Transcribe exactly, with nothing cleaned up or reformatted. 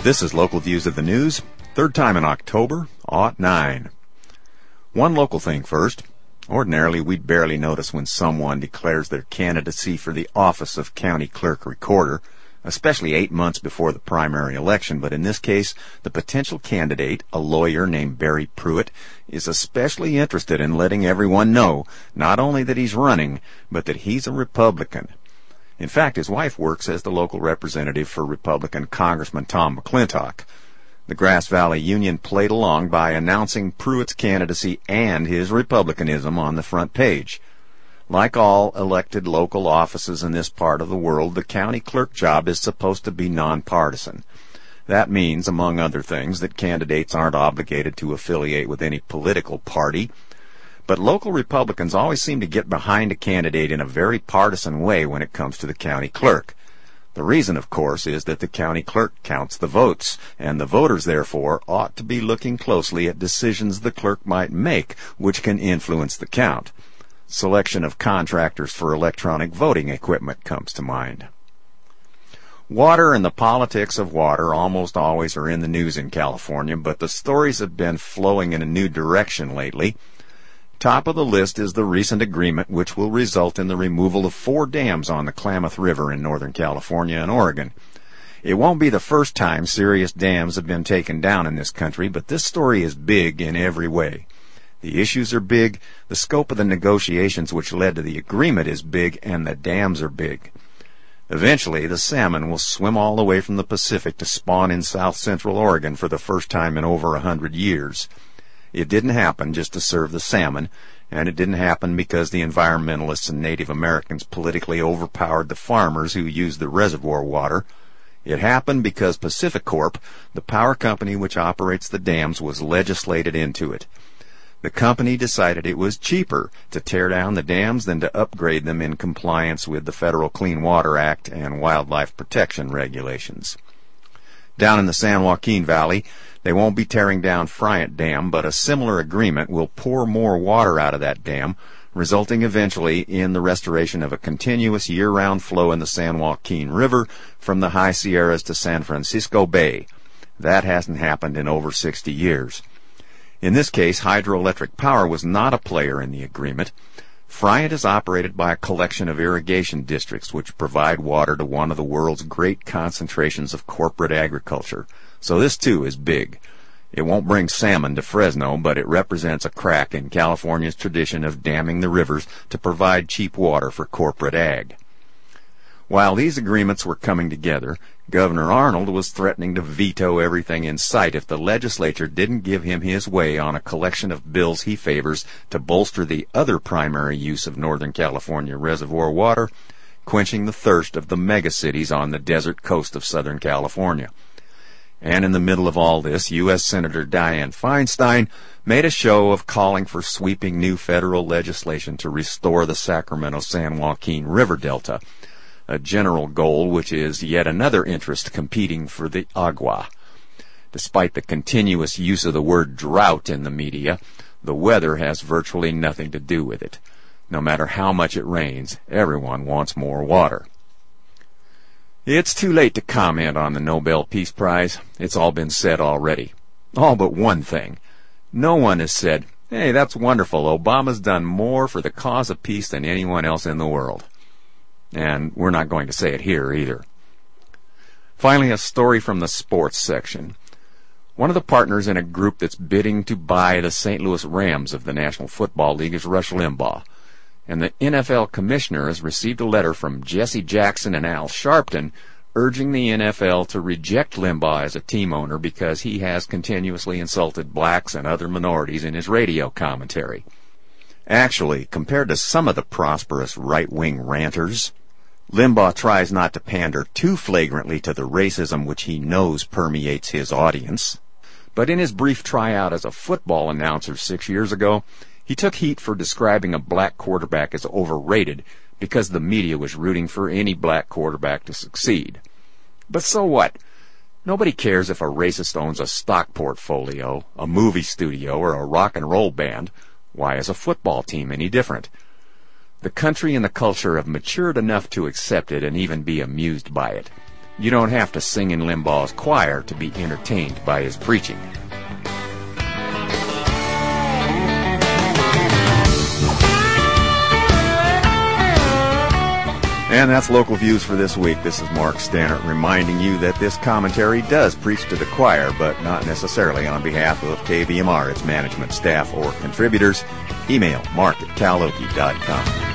This is Local Views of the News, third time in October, oh nine. One local thing first. Ordinarily, we'd barely notice when someone declares their candidacy for the office of County Clerk Recorder, especially eight months before the primary election, but in this case, the potential candidate, a lawyer named Barry Pruitt, is especially interested in letting everyone know not only that he's running, but that he's a Republican. In fact, his wife works as the local representative for Republican Congressman Tom McClintock. The Grass Valley Union played along by announcing Pruitt's candidacy and his Republicanism on the front page. Like all elected local offices in this part of the world, the county clerk job is supposed to be nonpartisan. That means, among other things, that candidates aren't obligated to affiliate with any political party. But local Republicans always seem to get behind a candidate in a very partisan way when it comes to the county clerk. The reason, of course, is that the county clerk counts the votes, and the voters, therefore, ought to be looking closely at decisions the clerk might make which can influence the count. Selection of contractors for electronic voting equipment comes to mind. Water and the politics of water almost always are in the news in California, but the stories have been flowing in a new direction lately. Top of the list is the recent agreement which will result in the removal of four dams on the Klamath River in Northern California and Oregon. It won't be the first time serious dams have been taken down in this country, but this story is big in every way. The issues are big, the scope of the negotiations which led to the agreement is big, and the dams are big. Eventually, the salmon will swim all the way from the Pacific to spawn in south central Oregon for the first time in over a hundred years. It didn't happen just to serve the salmon, and it didn't happen because the environmentalists and Native Americans politically overpowered the farmers who used the reservoir water. It happened because PacifiCorp, the power company which operates the dams, was legislated into it. The company decided it was cheaper to tear down the dams than to upgrade them in compliance with the Federal Clean Water Act and wildlife protection regulations. Down in the San Joaquin Valley, they won't be tearing down Friant Dam, but a similar agreement will pour more water out of that dam, resulting eventually in the restoration of a continuous year-round flow in the San Joaquin River from the High Sierras to San Francisco Bay. That hasn't happened in over sixty years. In this case, hydroelectric power was not a player in the agreement. Friant is operated by a collection of irrigation districts which provide water to one of the world's great concentrations of corporate agriculture. So this, too, is big. It won't bring salmon to Fresno, but it represents a crack in California's tradition of damming the rivers to provide cheap water for corporate ag. While these agreements were coming together, Governor Arnold was threatening to veto everything in sight if the legislature didn't give him his way on a collection of bills he favors to bolster the other primary use of Northern California reservoir water, quenching the thirst of the megacities on the desert coast of Southern California. And in the middle of all this, U S Senator Dianne Feinstein made a show of calling for sweeping new federal legislation to restore the Sacramento-San Joaquin River Delta, a general goal which is yet another interest competing for the agua. Despite the continuous use of the word drought in the media, the weather has virtually nothing to do with it. No matter how much it rains, everyone wants more water. It's too late to comment on the Nobel Peace Prize. It's all been said already. All but one thing. No one has said, "Hey, that's wonderful. Obama's done more for the cause of peace than anyone else in the world." And we're not going to say it here either. Finally, a story from the sports section. One of the partners in a group that's bidding to buy the Saint Louis Rams of the National Football League is Rush Limbaugh. And the N F L commissioner has received a letter from Jesse Jackson and Al Sharpton urging the N F L to reject Limbaugh as a team owner because he has continuously insulted blacks and other minorities in his radio commentary. Actually, compared to some of the prosperous right-wing ranters, Limbaugh tries not to pander too flagrantly to the racism which he knows permeates his audience. But in his brief tryout as a football announcer six years ago, he took heat for describing a black quarterback as overrated because the media was rooting for any black quarterback to succeed. But so what? Nobody cares if a racist owns a stock portfolio, a movie studio, or a rock and roll band. Why is a football team any different? The country and the culture have matured enough to accept it and even be amused by it. You don't have to sing in Limbaugh's choir to be entertained by his preaching. And that's Local Views for this week. This is Mark Stannard reminding you that this commentary does preach to the choir, but not necessarily on behalf of K V M R, its management, staff, or contributors. Email mark at cal okie dot com.